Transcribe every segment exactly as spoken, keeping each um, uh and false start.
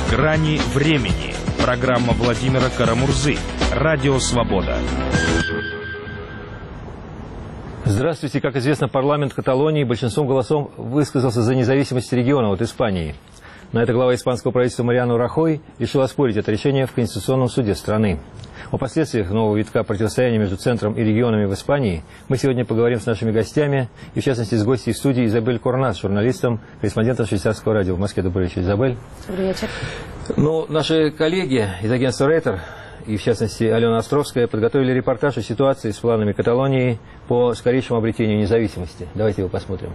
Грани времени. Программа Владимира Карамурзы. Радио Свобода. Здравствуйте. Как известно, парламент Каталонии большинством голосов высказался за независимость региона от Испании. На это глава испанского правительства Мариано Рахой решил оспорить это решение в Конституционном суде страны. О последствиях нового витка противостояния между центром и регионами в Испании мы сегодня поговорим с нашими гостями, и в частности с гостьей студии Изабель Корнас, журналистом, корреспондентом швейцарского радио в Москве. Добрый вечер, Изабель. Добрый вечер. Ну, наши коллеги из агентства Рейтер, и в частности Алена Островская, подготовили репортаж о ситуации с планами Каталонии по скорейшему обретению независимости. Давайте его посмотрим.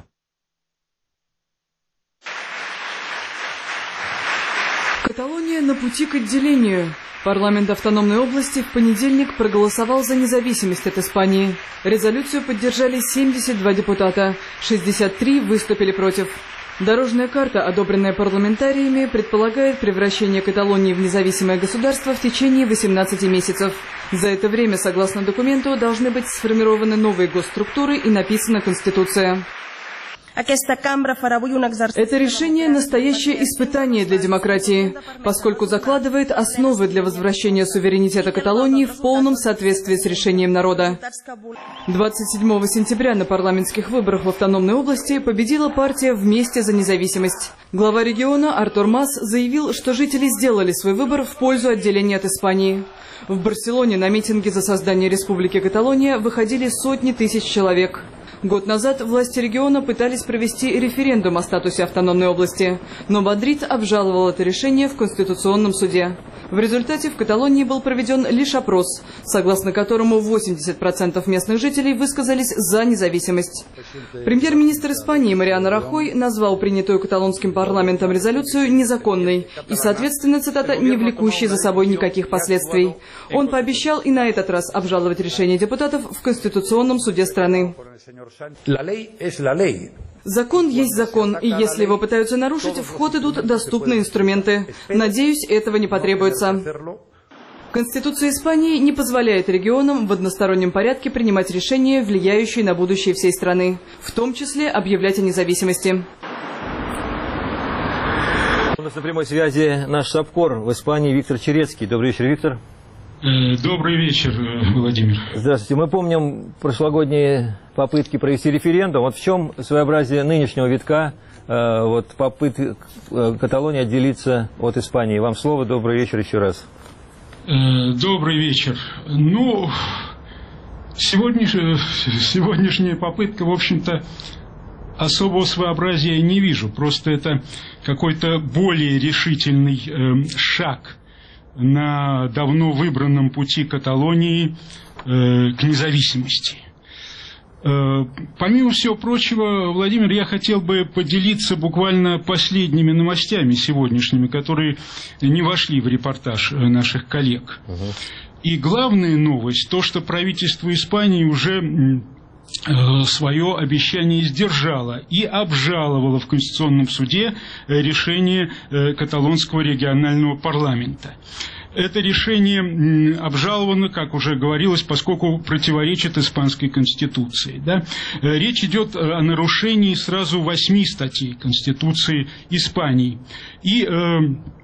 Каталония на пути к отделению. Парламент автономной области в понедельник проголосовал за независимость от Испании. Резолюцию поддержали семьдесят два депутата, шестьдесят три выступили против. Дорожная карта, одобренная парламентариями, предполагает превращение Каталонии в независимое государство в течение восемнадцати месяцев. За это время, согласно документу, должны быть сформированы новые госструктуры и написана Конституция. Это решение – настоящее испытание для демократии, поскольку закладывает основы для возвращения суверенитета Каталонии в полном соответствии с решением народа. двадцать седьмого сентября на парламентских выборах в автономной области победила партия «Вместе за независимость». Глава региона Артур Мас заявил, что жители сделали свой выбор в пользу отделения от Испании. В Барселоне на митинги за создание Республики Каталония выходили сотни тысяч человек. Год назад власти региона пытались провести референдум о статусе автономной области, но Мадрид обжаловал это решение в Конституционном суде. В результате в Каталонии был проведен лишь опрос, согласно которому восемьдесят процентов местных жителей высказались за независимость. Премьер-министр Испании Мариано Рахой назвал принятую каталонским парламентом резолюцию незаконной и, соответственно, цитата, «не влекущей за собой никаких последствий». Он пообещал и на этот раз обжаловать решение депутатов в Конституционном суде страны. Закон есть закон, и если его пытаются нарушить, в ход идут доступные инструменты. Надеюсь, этого не потребуется. Конституция Испании не позволяет регионам в одностороннем порядке принимать решения, влияющие на будущее всей страны, в том числе объявлять о независимости. У нас на прямой связи наш САПКОР в Испании Виктор Черецкий. Добрый вечер, Виктор. Добрый вечер, Владимир. Здравствуйте. Мы помним прошлогодние попытки провести референдум. Вот в чем своеобразие нынешнего витка, э, вот попытки Каталонии отделиться от Испании? Вам слово. Добрый вечер еще раз. Добрый вечер. Ну, сегодняшняя, сегодняшняя попытка, в общем-то, особого своеобразия не вижу. Просто это какой-то более решительный э, шаг на давно выбранном пути Каталонии э, к независимости. Э, помимо всего прочего, Владимир, я хотел бы поделиться буквально последними новостями сегодняшними, которые не вошли в репортаж наших коллег. Uh-huh. И главная новость, то, что правительство Испании уже свое обещание сдержало и обжаловало в Конституционном суде решение каталонского регионального парламента. Это решение обжаловано, как уже говорилось, поскольку противоречит испанской конституции. Да? Речь идет о нарушении сразу восьми статей Конституции Испании. И э,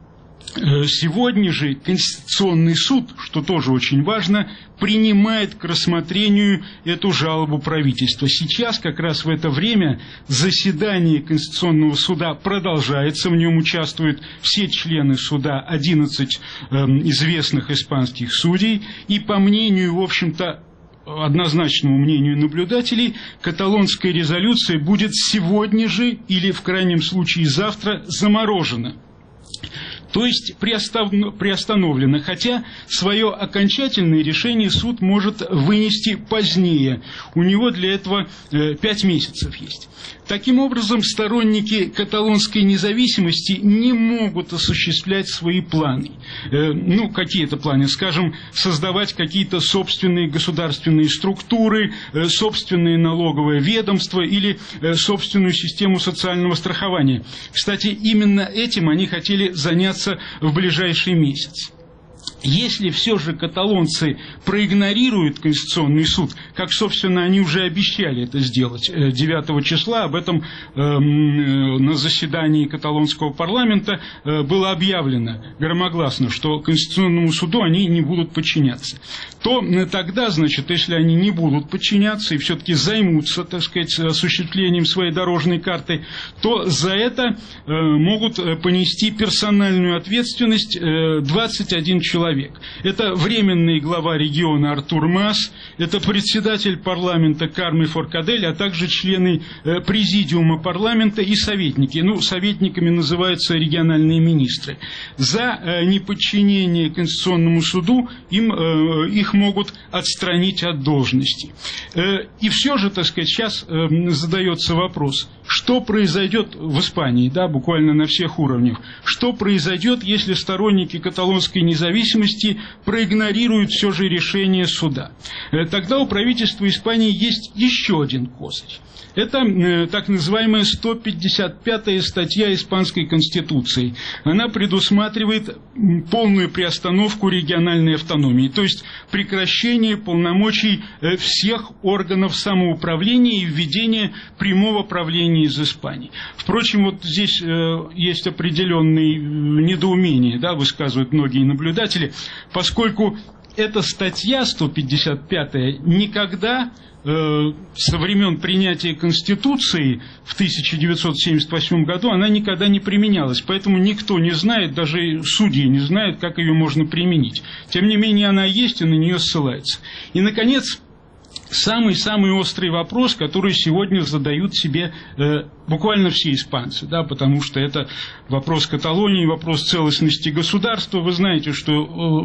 сегодня же Конституционный суд, что тоже очень важно, принимает к рассмотрению эту жалобу правительства. Сейчас, как раз в это время, заседание Конституционного суда продолжается, в нем участвуют все члены суда, одиннадцать э, известных испанских судей, и по мнению, в общем-то, однозначному мнению наблюдателей, каталонская резолюция будет сегодня же или, в крайнем случае, завтра заморожена. То есть приостановлено, хотя свое окончательное решение суд может вынести позднее. У него для этого пять месяцев есть. Таким образом, сторонники каталонской независимости не могут осуществлять свои планы. Ну, какие это планы? Скажем, создавать какие-то собственные государственные структуры, собственное налоговое ведомство или собственную систему социального страхования. Кстати, именно этим они хотели заняться в ближайший месяц. Если все же каталонцы проигнорируют Конституционный суд, как, собственно, они уже обещали это сделать девятого числа, об этом э, на заседании каталонского парламента э, было объявлено громогласно, что Конституционному суду они не будут подчиняться, то э, тогда, значит, если они не будут подчиняться и все-таки займутся, так сказать, осуществлением своей дорожной карты, то за это э, могут понести персональную ответственность э, двадцать один человек. Это временный глава региона Артур Мас, это председатель парламента Карме Форкадель, а также члены э, президиума парламента и советники. Ну, советниками называются региональные министры. За э, неподчинение Конституционному суду им, э, их могут отстранить от должности. Э, и все же, так сказать, сейчас э, задается вопрос, что произойдет в Испании, да, буквально на всех уровнях, что произойдет, если сторонники каталонской независимости проигнорируют все же решение суда. Тогда у правительства Испании есть еще один козырь. Это э, так называемая сто пятьдесят пятая статья Испанской Конституции. Она предусматривает полную приостановку региональной автономии, то есть прекращение полномочий э, всех органов самоуправления и введение прямого правления из Испании. Впрочем, вот здесь э, есть определенные недоумения, да, высказывают многие наблюдатели, поскольку эта статья сто пятьдесят пятая никогда со времен принятия Конституции в тысяча девятьсот семьдесят восьмом году она никогда не применялась, поэтому никто не знает, даже судьи не знают, как ее можно применить. Тем не менее, она есть и на нее ссылается. И, наконец, самый-самый острый вопрос, который сегодня задают себе э, буквально все испанцы, да, потому что это вопрос Каталонии, вопрос целостности государства. Вы знаете, что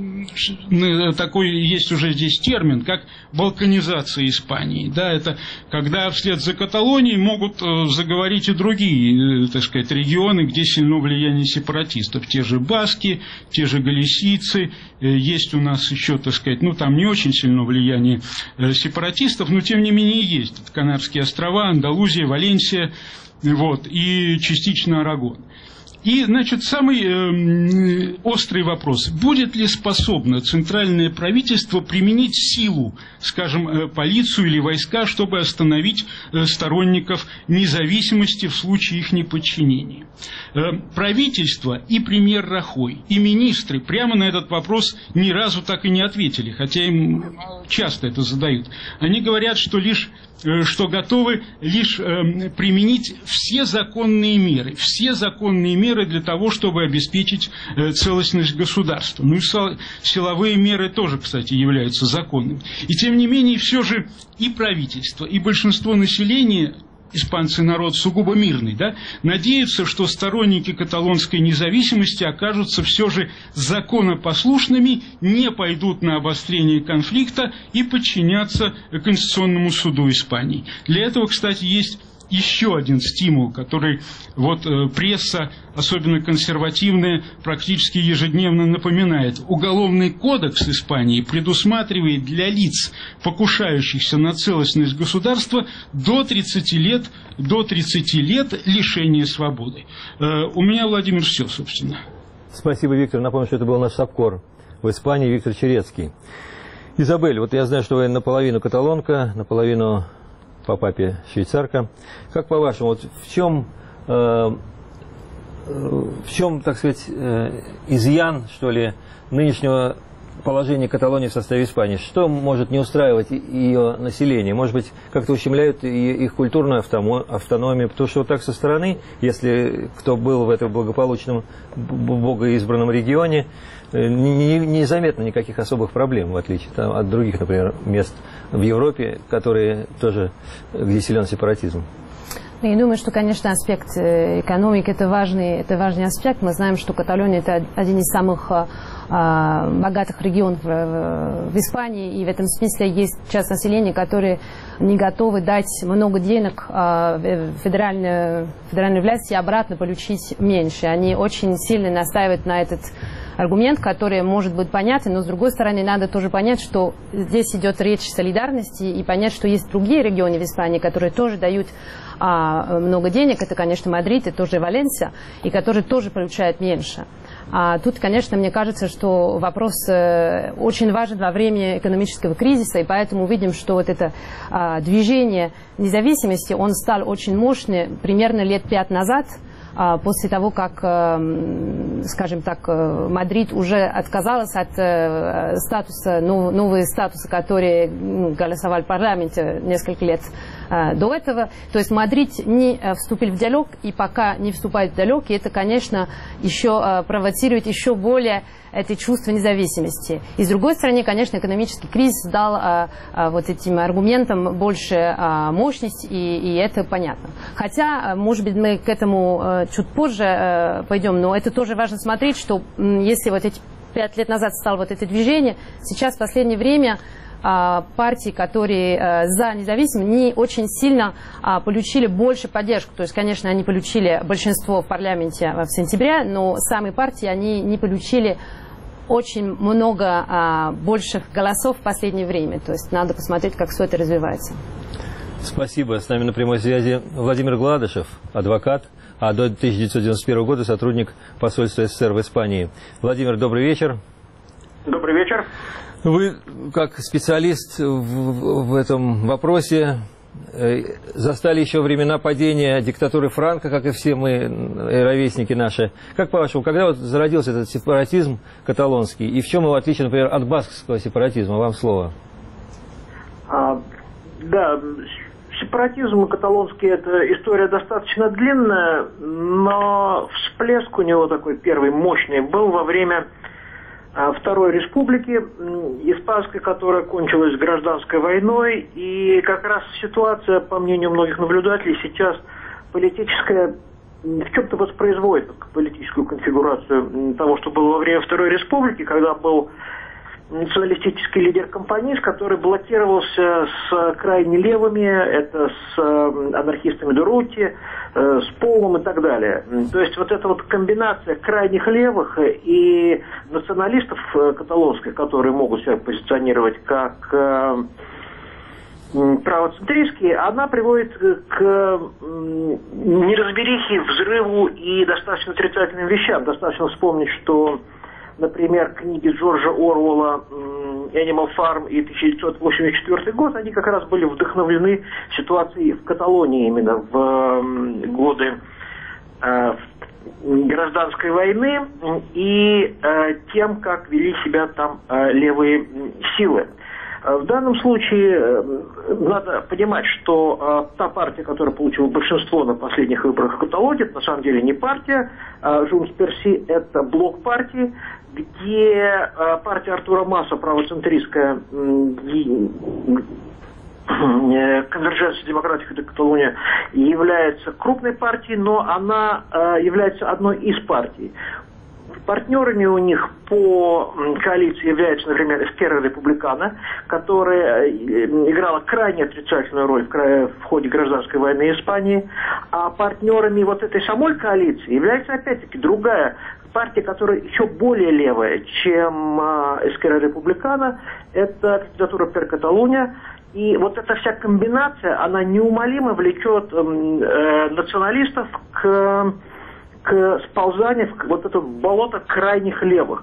э, такой есть уже здесь термин, как балканизация Испании. Да, это когда вслед за Каталонией могут э, заговорить и другие, э, так сказать, регионы, где сильно влияние сепаратистов. Те же баски, те же галисийцы. Э, есть у нас еще, так сказать, ну там не очень сильно влияние э, сепаратистов, но тем не менее есть. Это Канарские острова, Андалузия, Валенсия, вот, и частично Арагон. И, значит, самый э, острый вопрос. Будет ли способно центральное правительство применить силу, скажем, э, полицию или войска, чтобы остановить э, сторонников независимости в случае их неподчинения? Э, правительство и премьер Рахой, и министры прямо на этот вопрос ни разу так и не ответили, хотя им часто это задают. Они говорят, что лишь что готовы лишь э, применить все законные меры, все законные меры для того, чтобы обеспечить э, целостность государства. Ну и силовые меры тоже, кстати, являются законными. И тем не менее, все же и правительство, и большинство населения, испанцы народ сугубо мирный, да, надеются, что сторонники каталонской независимости окажутся все же законопослушными, не пойдут на обострение конфликта и подчинятся Конституционному суду Испании. Для этого, кстати, есть еще один стимул, который вот э, пресса, особенно консервативная, практически ежедневно напоминает. Уголовный кодекс Испании предусматривает для лиц, покушающихся на целостность государства, до тридцати лет, до тридцати лет лишения свободы. Э, у меня, Владимир, все, собственно. Спасибо, Виктор. Напомню, что это был наш САПКОР в Испании, Виктор Черецкий. Изабель, вот я знаю, что вы наполовину каталонка, наполовину по папе швейцарка. Как по-вашему, вот в чем, э, в чем, так сказать, э, изъян, что ли, нынешнего положения Каталонии в составе Испании? Что может не устраивать ее население? Может быть, как-то ущемляют их культурную автономию? Потому что вот так со стороны, если кто был в этом благополучном, богоизбранном регионе, незаметно никаких особых проблем, в отличие там, от других, например, мест в Европе, которые тоже, где силен сепаратизм. Я думаю, что, конечно, аспект экономики – это важный, это важный аспект. Мы знаем, что Каталония – это один из самых э, богатых регионов в, в Испании, и в этом смысле есть часть населения, которые не готовы дать много денег э, федеральной, федеральной власти и обратно получить меньше. Они очень сильно настаивают на этот аргумент, который может быть понятен, но с другой стороны надо тоже понять, что здесь идет речь о солидарности, и понять, что есть другие регионы в Испании, которые тоже дают а, много денег. Это, конечно, Мадрид, и тоже Валенсия, и которые тоже получают меньше. А тут, конечно, мне кажется, что вопрос э, очень важен во время экономического кризиса, и поэтому видим, что вот это э, движение независимости, он стал очень мощным примерно лет пять назад, э, после того, как, э, скажем так, э, Мадрид уже отказался от э, статуса, нов, нового статуса, который ну, голосовал в парламенте несколько лет э, до этого. То есть Мадрид не э, вступил в диалог, и пока не вступает в диалог, и это, конечно, еще э, провоцирует еще более это чувство независимости. И с другой стороны, конечно, экономический кризис дал а, а, вот этим аргументам больше а, мощность, и, и это понятно. Хотя, может быть, мы к этому а, чуть позже а, пойдем, но это тоже важно смотреть, что м, если вот эти пять лет назад стало вот это движение, сейчас в последнее время а, партии, которые а, за независимость, не очень сильно а, получили больше поддержку. То есть, конечно, они получили большинство в парламенте в сентябре, но сами партии, они не получили очень много а, больших голосов в последнее время. То есть надо посмотреть, как все это развивается. Спасибо. С нами на прямой связи Владимир Гладышев, адвокат, а до тысяча девятьсот девяносто первого года сотрудник посольства СССР в Испании. Владимир, добрый вечер. Добрый вечер. Вы, как специалист в, в этом вопросе, застали еще времена падения диктатуры Франко, как и все мы, ровесники наши. Как по-вашему, когда вот зародился этот сепаратизм каталонский, и в чем его отличие, например, от баскского сепаратизма? Вам слово. А, да, сепаратизм каталонский – это история достаточно длинная, но всплеск у него такой первый мощный был во время Второй республики испанской, которая кончилась гражданской войной, и как раз ситуация, по мнению многих наблюдателей, сейчас политическая в чем-то воспроизводит политическую конфигурацию того, что было во время Второй республики, когда был националистический лидер-компанист, который блокировался с крайне левыми, это с анархистами Дурути, с Полом и так далее. То есть вот эта вот комбинация крайних левых и националистов каталонских, которые могут себя позиционировать как правоцентристские, она приводит к неразберихе, взрыву и достаточно отрицательным вещам. Достаточно вспомнить, что, например, книги Джорджа Оруэлла «Animal Farm» и тысяча девятьсот восемьдесят четвёртый год, они как раз были вдохновлены ситуацией в Каталонии именно в годы э, гражданской войны и э, тем, как вели себя там э, левые силы. В данном случае надо понимать, что э, та партия, которая получила большинство на последних выборах в Каталонии, это на самом деле не партия, э, Junts per Si, это блок партий, где э, партия Артура Маса, правоцентристская э, Конверженция демократии de Каталония, является крупной партией, но она э, является одной из партий. Партнерами у них по коалиции является, например, Эскерра Републикана, которая играла крайне отрицательную роль в, в ходе гражданской войны Испании. А партнерами вот этой самой коалиции является, опять-таки, другая партия, которая еще более левая, чем Эскерра Републикана. Это кандидатура Пер Каталуния. И вот эта вся комбинация, она неумолимо влечет э, националистов к... к сползанию в вот это болото крайних левых.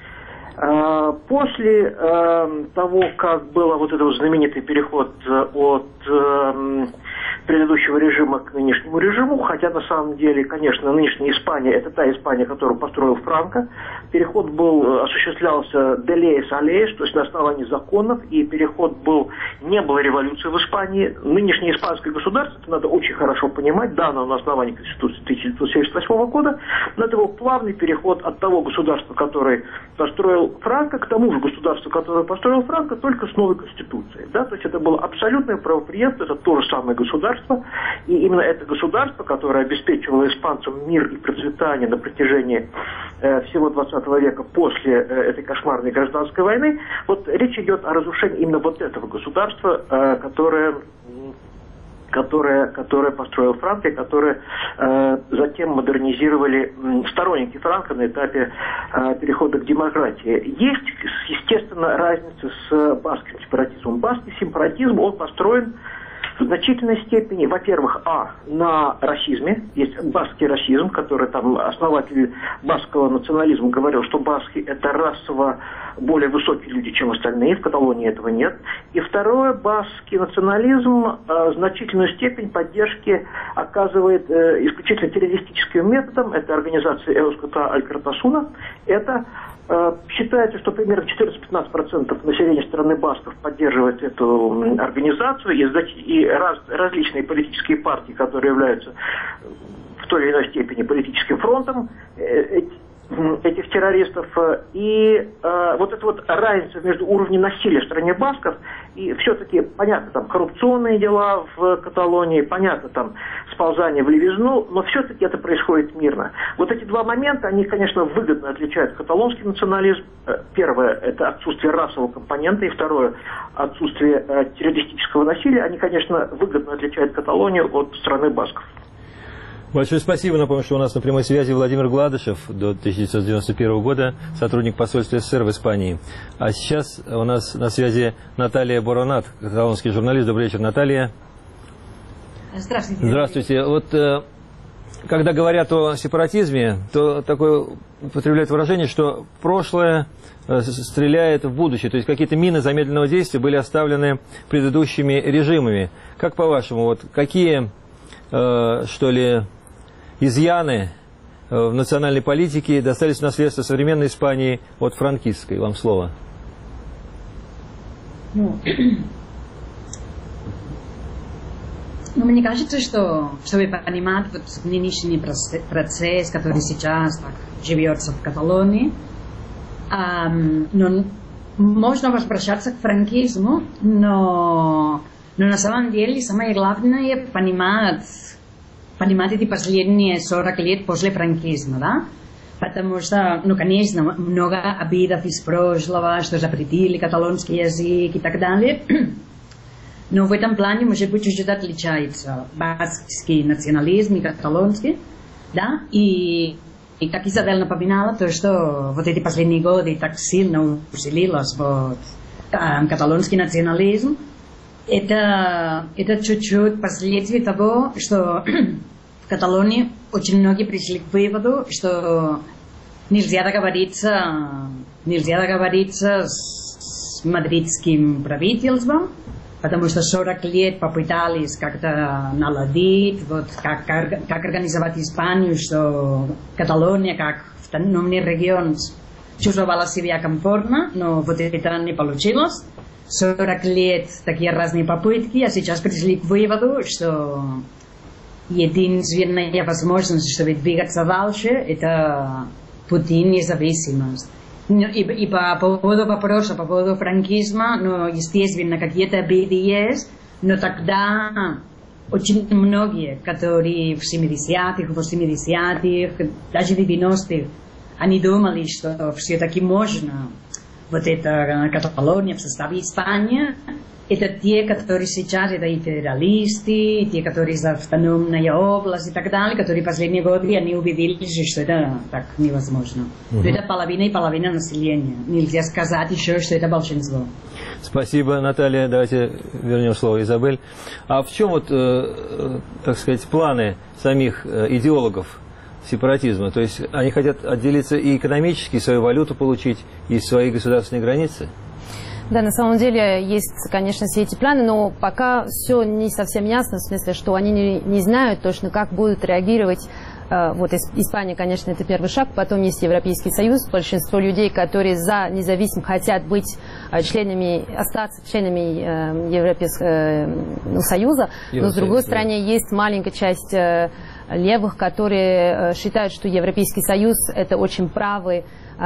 После того, как был вот этот знаменитый переход от предыдущего режима к нынешнему режиму, хотя на самом деле, конечно, нынешняя Испания – это та Испания, которую построил Франко. Переход был, осуществлялся de leyes a leyes, то есть на основании законов, и переход был, не было революции в Испании. Нынешнее испанское государство, это надо очень хорошо понимать, да, оно на основании Конституции тысяча девятьсот семьдесят восьмого года, но это был плавный переход от того государства, которое построил Франко, к тому же государству, которое построил Франко, только с новой Конституцией. Да? То есть это было абсолютное правопреемство, это то же самое государство. И именно это государство, которое обеспечивало испанцам мир и процветание на протяжении э, всего двадцатого века после э, этой кошмарной гражданской войны, вот речь идет о разрушении именно вот этого государства, э, которое, которое, которое построил Франко, и которое э, затем модернизировали э, сторонники Франко на этапе э, перехода к демократии. Есть, естественно, разница с баскским сепаратизмом. Баскский сепаратизм, он построен в значительной степени, во-первых, а, на расизме. Есть баскский расизм, который там основатель баскского национализма говорил, что баски это расово более высокие люди, чем остальные. В Каталонии этого нет. И второе, баскский национализм э, значительную степень поддержки оказывает э, исключительно террористическим методом. Это организация Эуската Аль-Картасуна. Это э, считается, что примерно четырнадцать-пятнадцать процентов населения страны басков поддерживает эту организацию. И, и раз, различные политические партии, которые являются в той или иной степени политическим фронтом, э, этих террористов, и э, вот эта вот разница между уровнем насилия в стране басков и все-таки, понятно, там коррупционные дела в Каталонии, понятно, там сползание в левизну, но все-таки это происходит мирно. Вот эти два момента, они, конечно, выгодно отличают каталонский национализм. Первое, это отсутствие расового компонента, и второе, отсутствие э, террористического насилия. Они, конечно, выгодно отличают Каталонию от страны басков. Большое спасибо. Напомню, что у нас на прямой связи Владимир Гладышев, до тысяча девятьсот девяносто первого года, сотрудник посольства СССР в Испании. А сейчас у нас на связи Наталья Боронат, каталонский журналист. Добрый вечер, Наталья. Здравствуйте. Здравствуйте. Вот э, когда говорят о сепаратизме, то такое употребляют выражение, что прошлое э, стреляет в будущее. То есть какие-то мины замедленного действия были оставлены предыдущими режимами. Как по-вашему, вот какие, э, что ли, изъяны в национальной политике достались в наследство современной Испании от франкистской? Вам слово. Ну, ну мне кажется, что, чтобы понимать вот нынешний процесс, который сейчас так живется в Каталонии, эм, ну, можно возвращаться к франкизму, но, но на самом деле самое главное понимать понимать эти последние сорок лет после франкизма, да? Потому что, ну, конечно, много обидов из прошлого, что запретили каталонский язык и так далее. Но в этом плане, может быть, чуть-чуть отличается баскский национализм и каталонский, да? И, и как Изабель напоминала, то, что вот эти последние годы так сильно усилилось вот, каталонский национализм, это, это чуть-чуть последствие того, что в Каталонии очень многие пришли к выводу, что нельзя договориться, нельзя договориться с мадридским правительством, потому что сорок лет попытались как-то наладить, вот, как, как, как организовать Испанию, что Каталония, как автономный регион, чувствовала себя комфортно, но вот это не получилось. сорок лет такие разные попытки, а сейчас пришли к выводу, что единственная возможность, чтобы двигаться дальше, это пути независимости. И, и по поводу вопроса, по поводу франкизма, ну, естественно, какие-то обиды есть, но тогда очень многие, которые в семидесятых, восьмидесятых, даже в девяностых, они думали, что все-таки можно вот эта Каталония в составе Испании, это те, которые сейчас, это и федералисты, те, которые за автономная область и так далее, которые последние годы, они убедились, что это так невозможно. Uh-huh. Это половина и половина населения. Нельзя сказать еще, что это большинство. Спасибо, Наталья. Давайте вернем слово Изабель. А в чем вот, э, так сказать, планы самих э, идеологов сепаратизма? То есть они хотят отделиться и экономически, и свою валюту получить, и свои государственные границы? Да, на самом деле есть, конечно, все эти планы, но пока все не совсем ясно, в смысле, что они не, не знают точно, как будут реагировать. Вот Испания, конечно, это первый шаг, потом есть Европейский Союз, большинство людей, которые за независимость хотят быть членами, остаться членами Европейского ну, Союза, но с другой стороны есть маленькая часть левых, которые считают, что Европейский Союз это очень правый,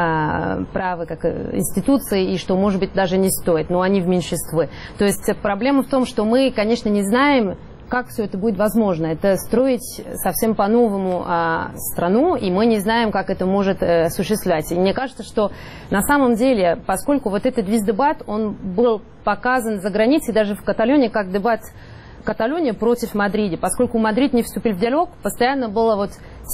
правы как институции, и что, может быть, даже не стоит, но они в меньшинстве. То есть проблема в том, что мы, конечно, не знаем, как все это будет возможно. Это строить совсем по-новому а, страну, и мы не знаем, как это может э, осуществлять. И мне кажется, что на самом деле, поскольку вот этот весь дебат, он был показан за границей, даже в Каталонии, как дебат Каталония против Мадрида, поскольку Мадрид не вступил в диалог, постоянно было вот те,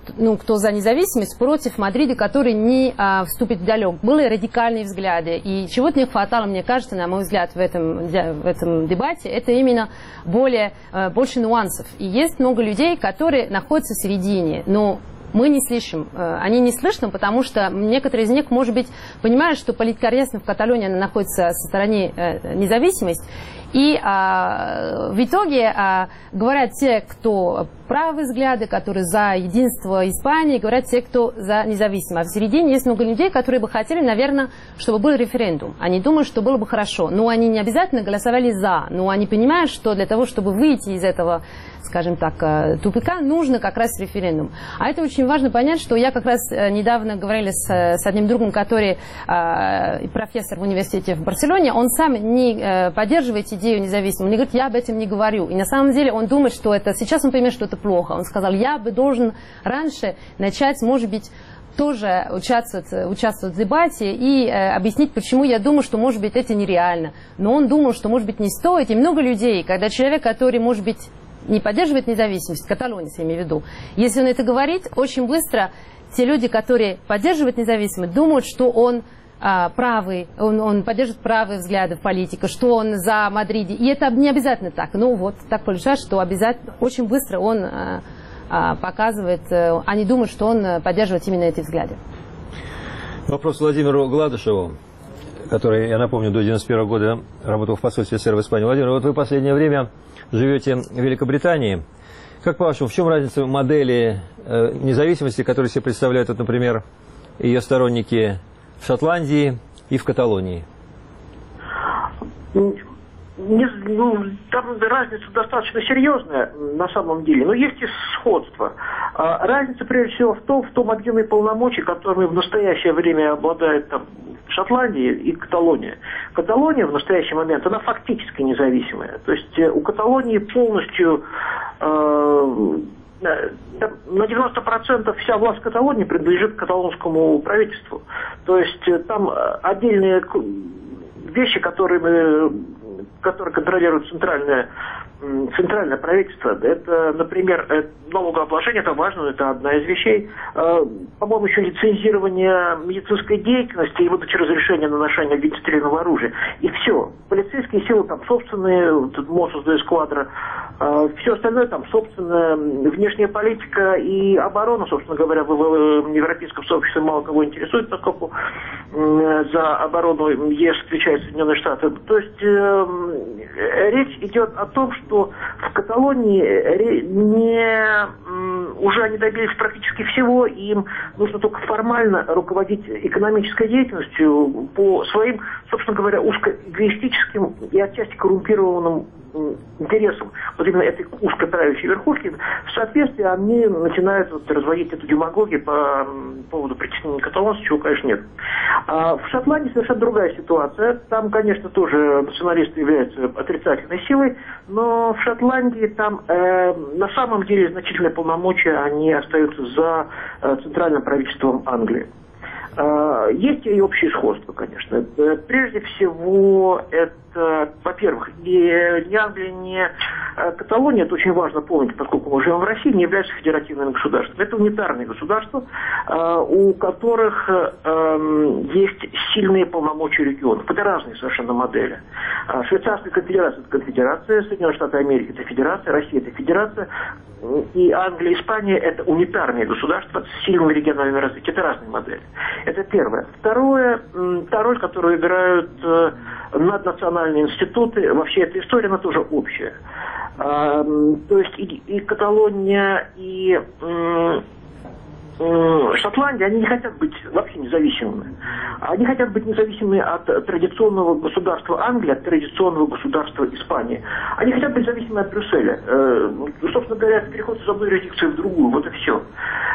ну, кто за независимость, против Мадрида, который не а, вступит в диалог. Были радикальные взгляды. И чего-то не хватало, мне кажется, на мой взгляд, в этом, в этом дебате, это именно более, а, больше нюансов. И есть много людей, которые находятся в середине, но мы не слышим. Они не слышны, потому что некоторые из них, может быть, понимают, что политкорректно в Каталонии она находится со стороны э, независимости. И а, в итоге а, говорят те, кто правые взгляды, которые за единство Испании, говорят те, кто за независимость. А в середине есть много людей, которые бы хотели, наверное, чтобы был референдум. Они думают, что было бы хорошо. Но они не обязательно голосовали за. Но они понимают, что для того, чтобы выйти из этого, скажем так, тупика, нужно как раз референдум. А это очень важно понять, что я как раз недавно говорила с, с одним другом, который э, профессор в университете в Барселоне, он сам не э, поддерживает идею независимости. Он говорит, я об этом не говорю. И на самом деле он думает, что это, сейчас он понимает, что это плохо. Он сказал, я бы должен раньше начать, может быть, тоже участвовать, участвовать в дебате и э, объяснить, почему я думаю, что, может быть, это нереально. Но он думал, что, может быть, не стоит. И много людей, когда человек, который, может быть, не поддерживает независимость, Каталония, я имею в виду, если он это говорит, очень быстро те люди, которые поддерживают независимость, думают, что он а, правый, он, он поддерживает правые взгляды в политике, что он за Мадриде. И это не обязательно так. Но вот так получается, что обязательно, очень быстро он а, а, показывает, а, они думают, что он поддерживает именно эти взгляды. Вопрос Владимиру Гладышеву, который, я напомню, до девяносто первого года работал в посольстве СССР в Испании. Владимир, вот вы в последнее время живете в Великобритании. Как по-вашему, в чем разница модели э, независимости, которые себе представляют, вот, например, ее сторонники в Шотландии и в Каталонии? Не, ну, там разница достаточно серьезная на самом деле, но есть и сходство. А, разница прежде всего в том, в том объеме полномочий, которыми в настоящее время обладает там Шотландия и Каталония. Каталония в настоящий момент, она фактически независимая. То есть у Каталонии полностью э, на девяносто процентов вся власть Каталонии принадлежит каталонскому правительству. То есть там отдельные вещи, которые, которые контролирует центральное, центральное правительство. Это, например, налогообложение, это важно, это одна из вещей. По-моему, еще лицензирование медицинской деятельности и выдача разрешения на ношение огнестрельного оружия. И все. Полицейские силы там собственные, Мосус де Эсквадра, все остальное там собственная внешняя политика и оборона, собственно говоря, в европейском сообществе мало кого интересует, поскольку за оборону ЕС отвечают Соединенные Штаты. То есть э, речь идет о том, что в Каталонии не, уже они добились практически всего, и им нужно только формально руководить экономической деятельностью по своим, собственно говоря, узкоэгоистическим и отчасти коррумпированным интересам вот именно этой узко правящей верхушки. В соответствии они начинают вот разводить эту демагогию по поводу притеснения каталонцев, чего, конечно, нет. А в Шотландии совершенно другая ситуация. Там, конечно, тоже националисты являются отрицательной силой, но в Шотландии там э, на самом деле значительные полномочия они остаются за э, центральным правительством Англии. Есть и общее сходство, конечно. Прежде всего, это, во-первых, ни Англия, ни Каталония, это очень важно помнить, поскольку мы живем в России, не являются федеративными государствами. Это унитарные государства, у которых есть сильные полномочия регионов. Это разные совершенно модели. Швейцарская конфедерация – это конфедерация, Соединенные Штаты Америки – это федерация, Россия – это федерация, и Англия, Испания – это унитарные государства с сильным региональным развитием. Это разные модели. Это первое. Второе, та роль, которую играют наднациональные институты, вообще эта история, она тоже общая. То есть и, и Каталония, и Шотландия, они не хотят быть вообще независимыми. Они хотят быть независимыми от традиционного государства Англии, от традиционного государства Испании. Они хотят быть зависимыми от Брюсселя. Собственно говоря, переход из одной юрисдикции в другую, вот и все.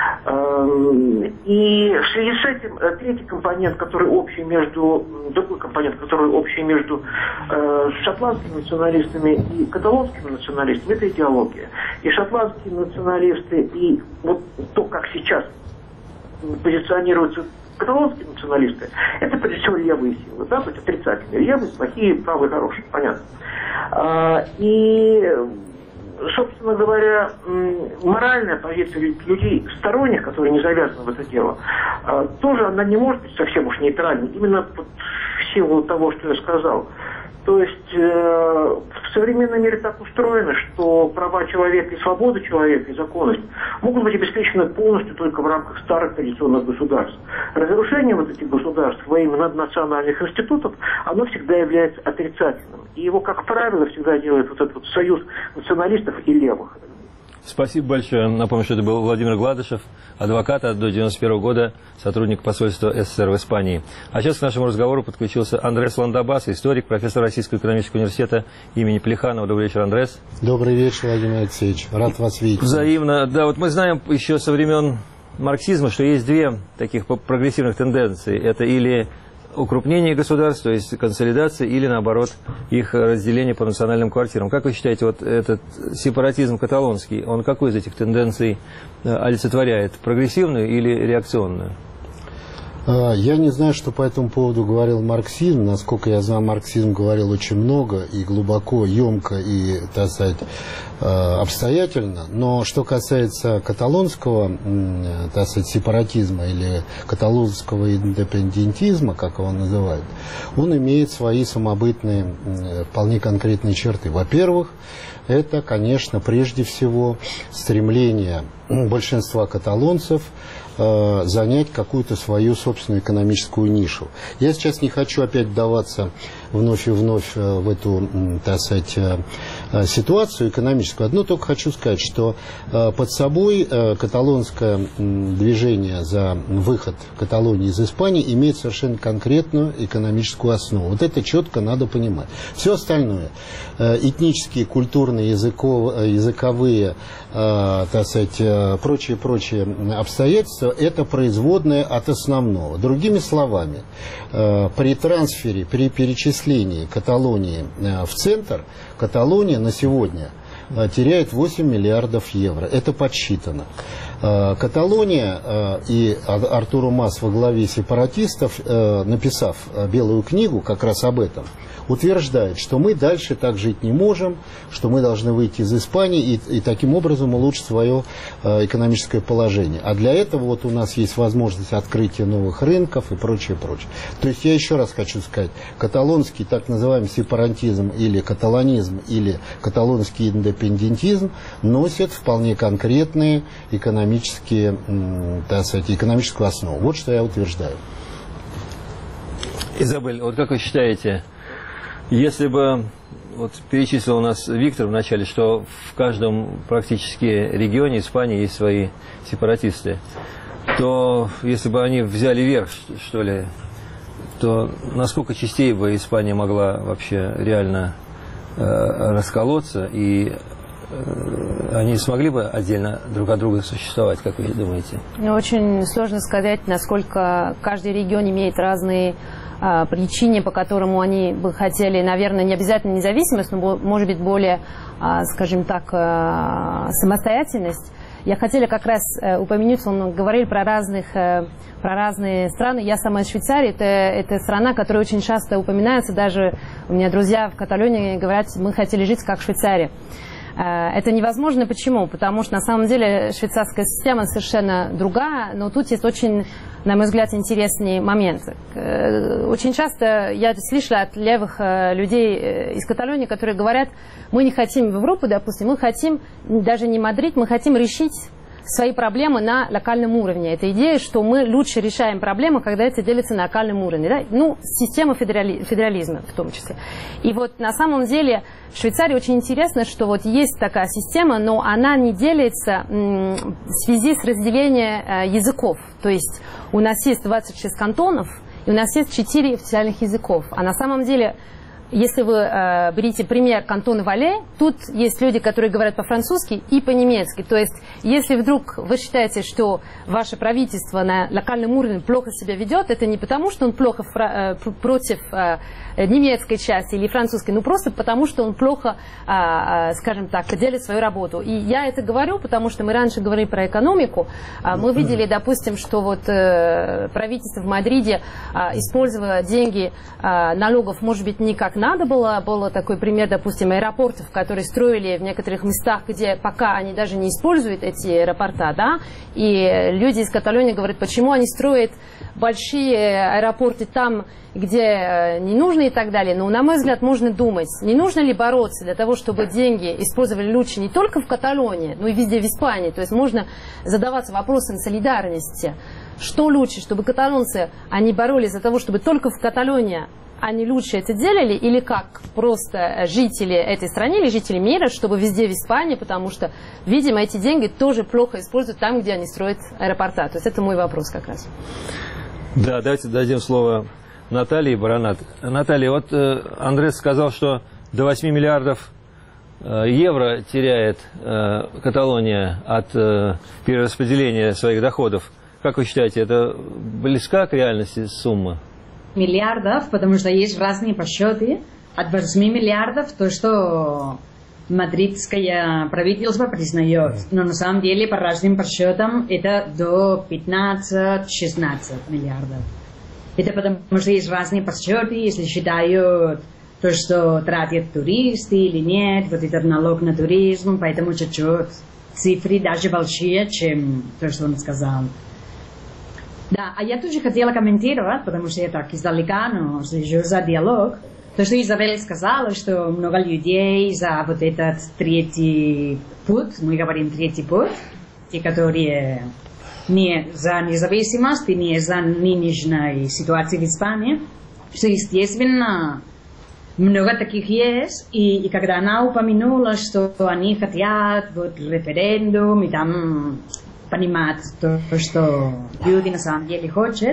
И в связи с этим третий компонент, который общий между, другой компонент, который общий между шотландскими националистами и каталонскими националистами, это идеология. И шотландские националисты, и вот то, как сейчас позиционируются каталонские националисты, это прежде всего левые силы, да, то есть отрицательные. Левые, плохие, правые, хорошие, понятно. А, и собственно говоря, моральная позиция людей сторонних, которые не завязаны в это дело, тоже она не может быть совсем уж нейтральной, именно в силу того, что я сказал. То есть э, в современном мире так устроено, что права человека и свобода человека и законность могут быть обеспечены полностью только в рамках старых традиционных государств. Разрушение вот этих государств во имя наднациональных институтов, оно всегда является отрицательным. И его, как правило, всегда делает вот этот вот союз националистов и левых. Спасибо большое. Напомню, что это был Владимир Гладышев, адвокат до девяносто первого года, сотрудник посольства СССР в Испании. А сейчас к нашему разговору подключился Андрес Ландабас, историк, профессор Российского экономического университета имени Плеханова. Добрый вечер, Андрес. Добрый вечер, Владимир Алексеевич. Рад вас видеть. Взаимно. Да, вот мы знаем еще со времен марксизма, что есть две таких прогрессивных тенденции. Это или укрупнение государств, то есть консолидация, или, наоборот, их разделение по национальным квартирам. Как вы считаете, вот этот сепаратизм каталонский, он какую из этих тенденций олицетворяет? Прогрессивную или реакционную? Я не знаю, что по этому поводу говорил марксизм. Насколько я знаю, марксизм говорил очень много и глубоко, емко и, так сказать, обстоятельно. Но что касается каталонского, так сказать, сепаратизма или каталонского индепендентизма, как его называют, он имеет свои самобытные, вполне конкретные черты. Во-первых, это, конечно, прежде всего стремление большинства каталонцев занять какую-то свою собственную экономическую нишу. Я сейчас не хочу опять вдаваться вновь и вновь в эту, так сказать, ситуацию экономическую. Одно только хочу сказать, что под собой каталонское движение за выход Каталонии из Испании имеет совершенно конкретную экономическую основу. Вот это четко надо понимать. Все остальное, этнические, культурные, языковые, языковые, так сказать, прочие-прочие обстоятельства, это производное от основного. Другими словами, при трансфере, при перечислении Каталонии в центр, Каталония на сегодня теряет восемь миллиардов евро. Это подсчитано. Каталония и Артур Mas во главе сепаратистов, написав белую книгу как раз об этом, утверждает, что мы дальше так жить не можем, что мы должны выйти из Испании и, и таким образом улучшить свое э, экономическое положение. А для этого вот у нас есть возможность открытия новых рынков и прочее, прочее. То есть я еще раз хочу сказать, каталонский так называемый сепаратизм или каталонизм или каталонский индепендентизм носят вполне конкретные экономические, м, так сказать, экономическую основу. Вот что я утверждаю. Изабель, вот как вы считаете, если бы, вот перечислил у нас Виктор в начале, что в каждом практически регионе Испании есть свои сепаратисты, то если бы они взяли верх, что ли, то насколько частей бы Испания могла вообще реально э, расколоться, и э, они смогли бы отдельно друг от друга существовать, как вы думаете? Очень сложно сказать, насколько каждый регион имеет разные причине, по которому они бы хотели, наверное, не обязательно независимость, но, может быть, более, скажем так, самостоятельность. Я хотела как раз упомянуть, он говорил про разных, про разные страны. Я сама из Швейцарии, это, это страна, которая очень часто упоминается, даже у меня друзья в Каталонии говорят, мы хотели жить как в Швейцарии. Это невозможно. Почему? Потому что на самом деле швейцарская система совершенно другая, но тут есть очень, на мой взгляд, интересные моменты. Очень часто я слышала от левых людей из Каталонии, которые говорят, мы не хотим в Европу, допустим, мы хотим даже не Мадрид, мы хотим решить свои проблемы на локальном уровне. Это идея, что мы лучше решаем проблемы, когда это делится на локальном уровне. Да? Ну, система федерали... федерализма в том числе. И вот на самом деле в Швейцарии очень интересно, что вот есть такая система, но она не делится м, в связи с разделением э, языков. То есть у нас есть двадцать шесть кантонов, и у нас есть четыре официальных языков. А на самом деле, если вы э, берите пример кантона Вале, тут есть люди, которые говорят по-французски и по-немецки. То есть, если вдруг вы считаете, что ваше правительство на локальном уровне плохо себя ведет, это не потому, что он плохо э, против э, немецкой части или французской, но просто потому, что он плохо, э, э, скажем так, делает свою работу. И я это говорю, потому что мы раньше говорили про экономику. Э, мы видели, допустим, что вот э, правительство в Мадриде э, использовало деньги э, налогов, может быть, не как надо было. Был такой пример, допустим, аэропортов, которые строили в некоторых местах, где пока они даже не используют эти аэропорта, да, и люди из Каталонии говорят, почему они строят большие аэропорты там, где не нужно и так далее. Но, на мой взгляд, можно думать, не нужно ли бороться для того, чтобы деньги использовали лучше не только в Каталонии, но и везде в Испании. То есть можно задаваться вопросом солидарности. Что лучше, чтобы каталонцы, они боролись за того, чтобы только в Каталонии они лучше это делали, или как просто жители этой страны или жители мира, чтобы везде в Испании, потому что, видимо, эти деньги тоже плохо используют там, где они строят аэропорта. То есть это мой вопрос как раз. Да, давайте дадим слово Наталье Баранат. Наталья, вот э, Андрес сказал, что до восьми миллиардов э, евро теряет э, Каталония от э, перераспределения своих доходов. Как вы считаете, это близка к реальности сумма? Миллиардов, потому что есть разные подсчеты. От восьми миллиардов то, что мадридское правительство признает. Но на самом деле, по разным подсчетам, это до пятнадцати-шестнадцати миллиардов. Это потому что есть разные подсчеты, если считают то, что тратят туристы или нет, вот этот налог на туризм, поэтому чуть-чуть цифры даже большие, чем то, что он сказал. Да, а я тоже хотела комментировать, потому что я так издалека, но слежу за диалог. То, что Изабель сказала, что много людей за вот этот третий путь, мы говорим третий путь, те, которые не за независимость и не за нынешней ситуации в Испании, что, естественно, много таких есть, и, и когда она упомянула, что они хотят вот референдум, и там понимать то, что люди на самом деле хотят,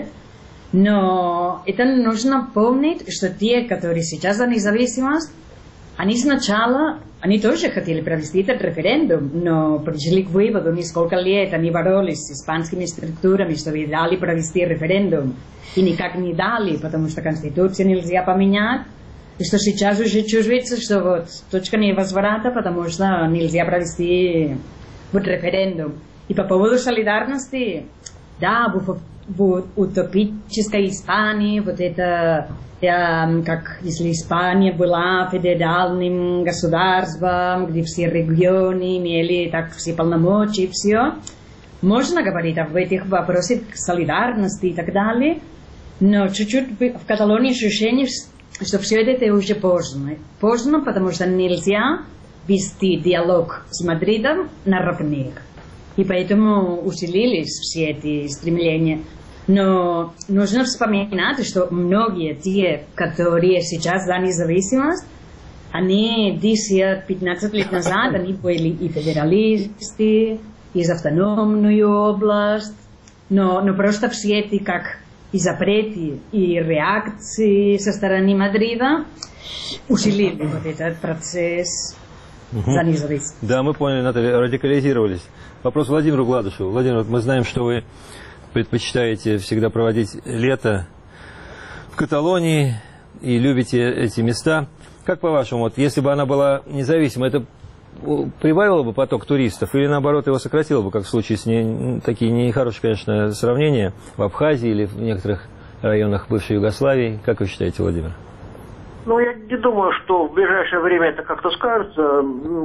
но это нужно помнить, что те, которые сейчас за независимость, они сначала, они тоже хотели провести этот референдум, но пришли к выводу, несколько лет они боролись с испанскими структурами, чтобы дали провести референдум, и никак не дали, потому что Конституцию нельзя поменять, и что сейчас уже чувствуется, что вот точка невозврата, потому что нельзя провести вот референдум. И по поводу солидарности, да, в, в утопической Испании, вот это, э, как если Испания была федеральным государством, где все регионы имели так все полномочия, все, можно говорить об этих вопросах солидарности и так далее, но чуть-чуть в Каталонии ощущение, что все это уже поздно. Поздно, потому что нельзя вести диалог с Мадридом наравне. И поэтому усилились все эти стремления. Но нужно вспоминать, что многие те, которые сейчас за независимость, они десять-пятнадцать лет назад, они были и федералисты, и за автономную область, но, но просто все эти как и запреты, и реакции со стороны Мадрида усилили вот этот процесс за независимость. Да, мы поняли, Наталья, радикализировались. Вопрос Владимиру Гладышеву. Владимир, вот мы знаем, что вы предпочитаете всегда проводить лето в Каталонии и любите эти места. Как по-вашему, вот, если бы она была независима, это прибавило бы поток туристов или наоборот его сократило бы, как в случае с не, такие нехорошие, конечно, сравнения в Абхазии или в некоторых районах бывшей Югославии? Как вы считаете, Владимир? Ну, я не думаю, что в ближайшее время это как-то скажется.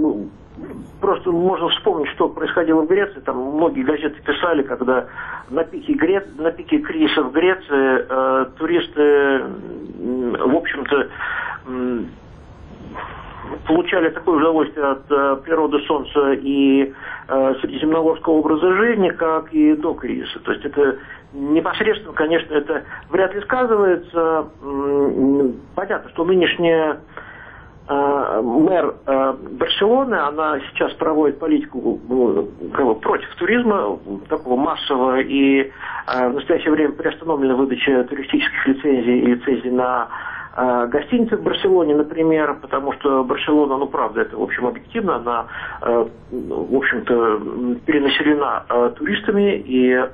Просто можно вспомнить, что происходило в Греции. Там многие газеты писали, когда на пике, Гре... на пике кризиса в Греции э, туристы, э, в общем-то, э, получали такое удовольствие от э, природы, солнца и э, средиземноморского образа жизни, как и до кризиса. То есть это непосредственно, конечно, это вряд ли сказывается. Понятно, что нынешняя э, мэр э, Барселоны, она сейчас проводит политику э, против туризма, такого массового, и э, в настоящее время приостановлена выдача туристических лицензий и лицензий на э, гостиницы в Барселоне, например, потому что Барселона, ну правда, это в общем объективно, она э, в общем-то перенаселена э, туристами, и э,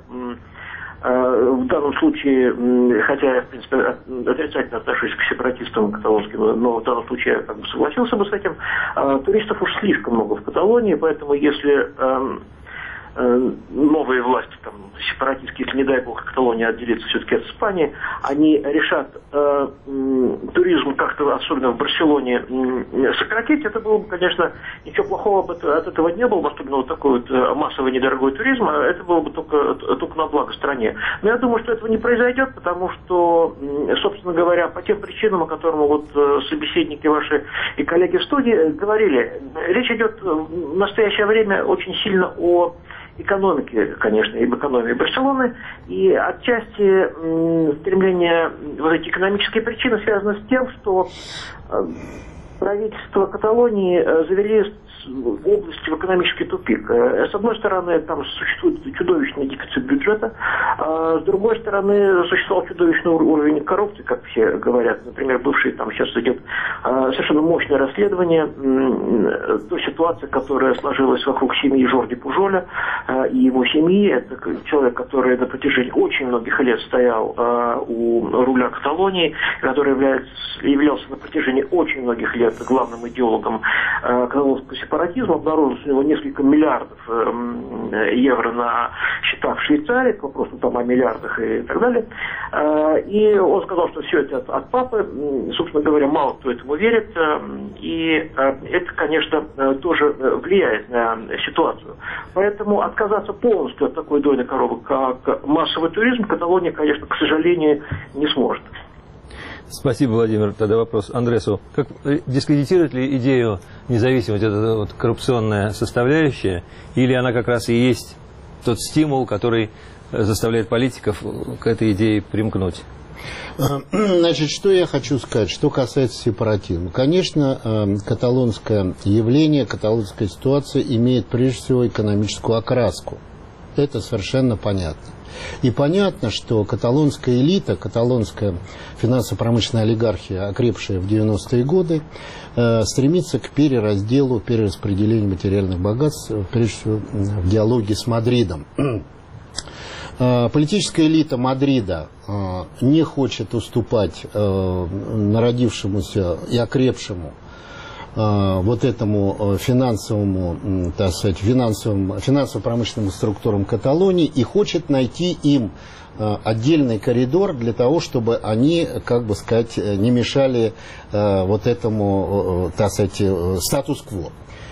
в данном случае, хотя я, в принципе, отрицательно отношусь к сепаратистам каталонским, но в данном случае я как бы согласился бы с этим, туристов уж слишком много в Каталонии, поэтому если новые власти, там, сепаратистские, если, не дай бог, Каталония отделится все-таки от Испании, они решат э, туризм как-то, особенно в Барселоне, э, сократить, это было бы, конечно, ничего плохого от этого не было, особенно вот такой вот массовый недорогой туризм, это было бы только, только на благо стране. Но я думаю, что этого не произойдет, потому что, собственно говоря, по тем причинам, о которых вот собеседники ваши и коллеги в студии говорили, речь идет в настоящее время очень сильно о экономике, конечно, и об экономии Барселоны, и отчасти м, стремление, вот эти экономические причины связаны с тем, что э, правительство Каталонии э, завели в области в экономический тупик. С одной стороны, там существует чудовищный дефицит бюджета, а с другой стороны, существовал чудовищный уровень коррупции, как все говорят. Например, бывший, там сейчас идет совершенно мощное расследование той ситуации, которая сложилась вокруг семьи Жорди Пужоля и его семьи. Это человек, который на протяжении очень многих лет стоял у руля Каталонии, который является, являлся на протяжении очень многих лет главным идеологом каталонского сепаратизма. Обнаружилось у него несколько миллиардов э, евро на счетах в Швейцарии, к вопросу там о миллиардах и так далее. Э, и он сказал, что все это от, от папы. Собственно говоря, мало кто этому верит. Э, и э, это, конечно, э, тоже влияет на ситуацию. Поэтому отказаться полностью от такой дойной коровы, как массовый туризм, Каталония, конечно, к сожалению, не сможет. Спасибо, Владимир. Тогда вопрос Андресу. Как, дискредитирует ли идею независимости эта вот коррупционная составляющая, или она как раз и есть тот стимул, который заставляет политиков к этой идее примкнуть? Значит, что я хочу сказать, что касается сепаратизма. Конечно, каталонское явление, каталонская ситуация имеет прежде всего экономическую окраску. Это совершенно понятно. И понятно, что каталонская элита, каталонская финансово-промышленная олигархия, окрепшая в девяностые годы, э, стремится к переразделу, перераспределению материальных богатств, прежде всего в диалоге с Мадридом. Э, политическая элита Мадрида э, не хочет уступать э, народившемуся и окрепшему вот этому финансовому, так сказать, финансовым, финансово-промышленным структурам Каталонии и хочет найти им отдельный коридор для того, чтобы они, как бы сказать, не мешали вот этому, так сказать, статус-кво.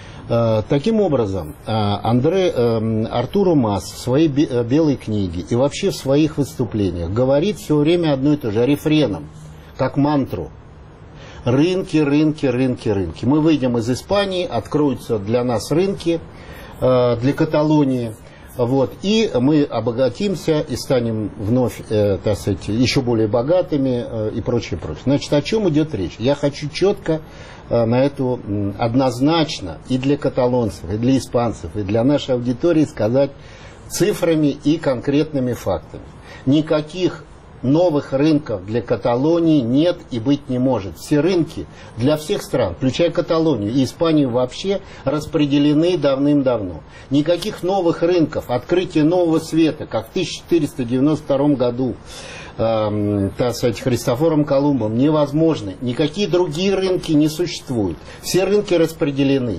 Таким образом, Андре, Артуро Мас в своей белой книге и вообще в своих выступлениях говорит все время одно и то же, рефреном, как мантру. Рынки, рынки, рынки, рынки. Мы выйдем из Испании, откроются для нас рынки, э, для Каталонии, вот, и мы обогатимся и станем вновь, э, так сказать, еще более богатыми э, и прочее, прочее. Значит, о чем идет речь? Я хочу четко э, на эту э, однозначно и для каталонцев, и для испанцев, и для нашей аудитории сказать цифрами и конкретными фактами. Никаких новых рынков для Каталонии нет и быть не может. Все рынки для всех стран, включая Каталонию и Испанию вообще, распределены давным-давно. Никаких новых рынков, открытие нового света, как в тысяча четыреста девяносто втором году, э, так сказать, Христофором Колумбом, невозможно. Никакие другие рынки не существуют. Все рынки распределены.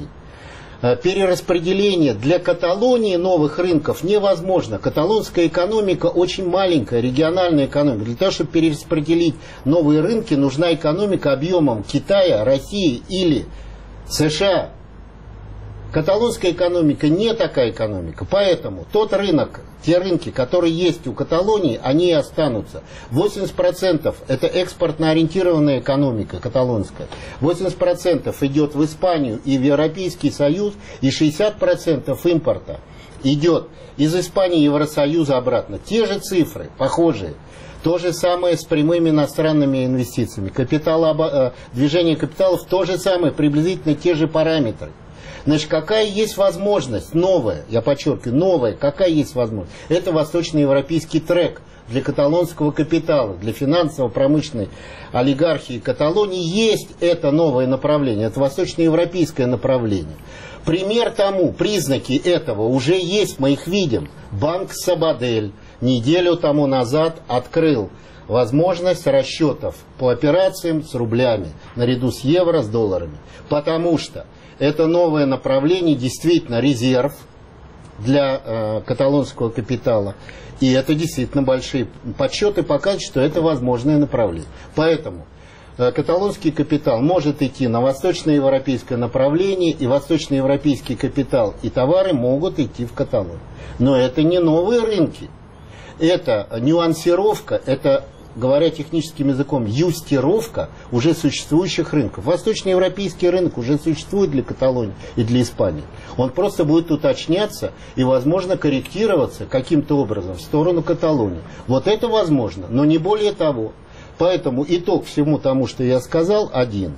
Перераспределение для Каталонии новых рынков невозможно. Каталонская экономика очень маленькая, региональная экономика. Для того, чтобы перераспределить новые рынки, нужна экономика объемом Китая, России или США. Каталонская экономика не такая экономика. Поэтому тот рынок, те рынки, которые есть у Каталонии, они и останутся. восемьдесят процентов это экспортно ориентированная экономика каталонская. восемьдесят процентов идет в Испанию и в Европейский Союз, и шестьдесят процентов импорта идет из Испании и Евросоюза обратно. Те же цифры, похожие. То же самое с прямыми иностранными инвестициями. Капитал, движение капиталов то же самое, приблизительно те же параметры. Значит, какая есть возможность, новая, я подчеркиваю, новая, какая есть возможность? Это восточноевропейский трек для каталонского капитала, для финансово-промышленной олигархии Каталонии. Есть это новое направление, это восточноевропейское направление. Пример тому, признаки этого уже есть, мы их видим. Банк Сабадель неделю тому назад открыл возможность расчетов по операциям с рублями, наряду с евро, с долларами. Потому что это новое направление, действительно резерв, для э, каталонского капитала. И это действительно большие подсчеты показывают, что это возможное направление. Поэтому э, каталонский капитал может идти на восточноевропейское направление, и восточноевропейский капитал и товары могут идти в Каталонию. Но это не новые рынки. Это нюансировка, это, говоря техническим языком, юстировка уже существующих рынков. Восточноевропейский рынок уже существует для Каталонии и для Испании. Он просто будет уточняться и, возможно, корректироваться каким-то образом в сторону Каталонии. Вот это возможно, но не более того. Поэтому итог всему тому, что я сказал, один.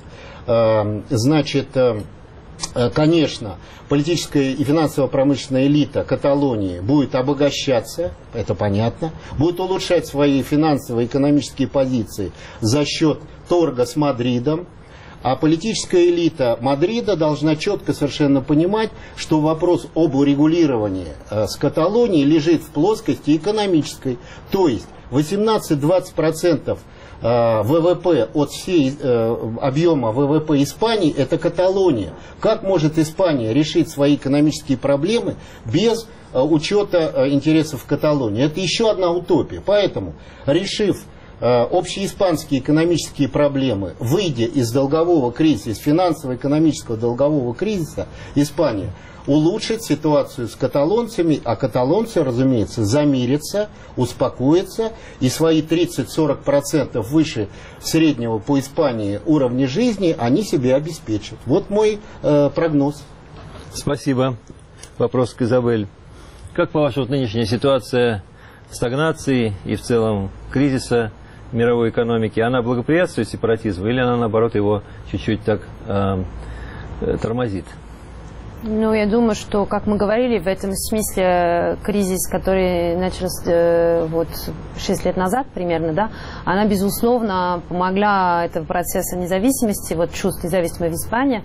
Значит, конечно, политическая и финансово-промышленная элита Каталонии будет обогащаться, это понятно, будет улучшать свои финансовые и экономические позиции за счет торга с Мадридом, а политическая элита Мадрида должна четко совершенно понимать, что вопрос об урегулировании с Каталонией лежит в плоскости экономической, то есть восемнадцать-двадцать процентов ВВП от всей э, объема ВВП Испании — это Каталония. Как может Испания решить свои экономические проблемы без э, учета э, интересов Каталонии? Это еще одна утопия. Поэтому, решив э, общеиспанские экономические проблемы, выйдя из долгового кризиса, из финансово-экономического долгового кризиса, Испания улучшит ситуацию с каталонцами, а каталонцы, разумеется, замирятся, успокоятся и свои тридцать-сорок процентов выше среднего по Испании уровня жизни они себе обеспечат. Вот мой э, прогноз. Спасибо. Вопрос к Изабель. Как, по-вашему, нынешняя ситуация стагнации и в целом кризиса мировой экономики, она благоприятствует сепаратизму или она, наоборот, его чуть-чуть так э, тормозит? Ну, я думаю, что, как мы говорили, в этом смысле кризис, который начался э, вот шесть лет назад примерно, да, она, безусловно, помогла этому процессу независимости, вот чувств независимости в Испании.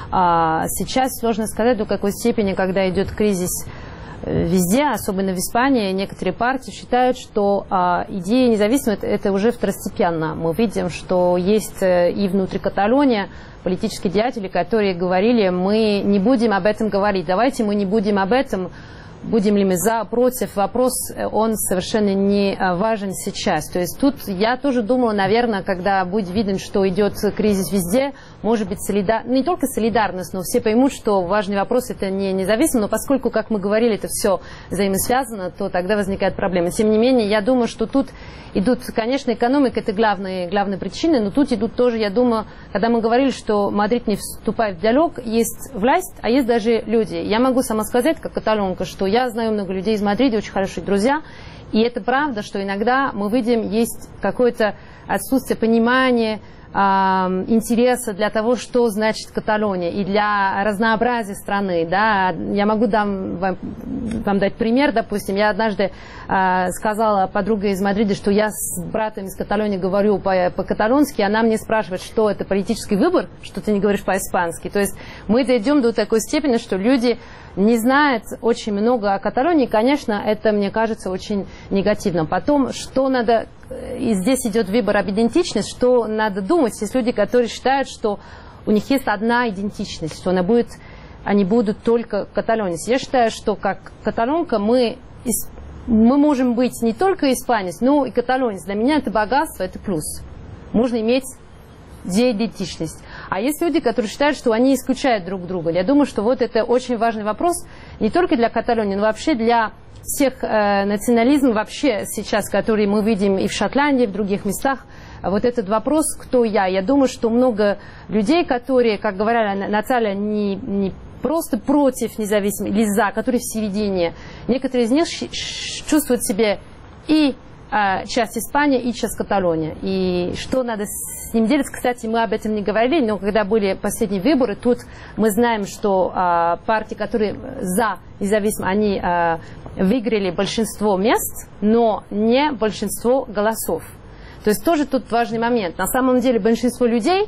А сейчас сложно сказать, до какой степени, когда идет кризис везде, особенно в Испании, некоторые партии считают, что а, идея независимости это уже второстепенно. Мы видим, что есть и внутри Каталонии политические деятели, которые говорили, мы не будем об этом говорить, давайте мы не будем об этом, будем ли мы за, против, вопрос, он совершенно не важен сейчас. То есть тут я тоже думала, наверное, когда будет видно, что идет кризис везде, может быть, солидар... не только солидарность, но все поймут, что важный вопрос это не независимо, но поскольку, как мы говорили, это все взаимосвязано, то тогда возникает проблема. Тем не менее, я думаю, что тут идут, конечно, экономика это главные, главные причины, но тут идут тоже, я думаю, когда мы говорили, что Мадрид не вступает в диалог, есть власть, а есть даже люди. Я могу сама сказать, как каталонка, что я знаю много людей из Мадрида, очень хорошие друзья, и это правда, что иногда мы видим, есть какое-то отсутствие понимания, э, интереса для того, что значит Каталония, и для разнообразия страны. Да? Я могу дам, вам, вам дать пример, допустим, я однажды э, сказала подруге из Мадрида, что я с братом из Каталонии говорю по- по-каталонски, она мне спрашивает, что это политический выбор, что ты не говоришь по-испански. То есть мы дойдем до такой степени, что люди не знает очень много о Каталонии, конечно, это, мне кажется, очень негативно. Потом, что надо, и здесь идет выбор об идентичности, что надо думать, есть люди, которые считают, что у них есть одна идентичность, что она будет, они будут только каталонец. Я считаю, что как каталонка мы, мы можем быть не только испанец, но и каталонец. Для меня это богатство, это плюс. Можно иметь деидентичность. А есть люди, которые считают, что они исключают друг друга. Я думаю, что вот это очень важный вопрос не только для Каталонии, но вообще для всех э, национализмов вообще сейчас, которые мы видим и в Шотландии, и в других местах. Вот этот вопрос, кто я. Я думаю, что много людей, которые, как говорила Наталья, не, не просто против независимости или за, которые в середине. Некоторые из них чувствуют себя и часть Испании и часть Каталония. И что надо с ним делать, кстати, мы об этом не говорили, но когда были последние выборы, тут мы знаем, что а, партии, которые за независимость, они а, выиграли большинство мест, но не большинство голосов. То есть тоже тут важный момент. На самом деле большинство людей,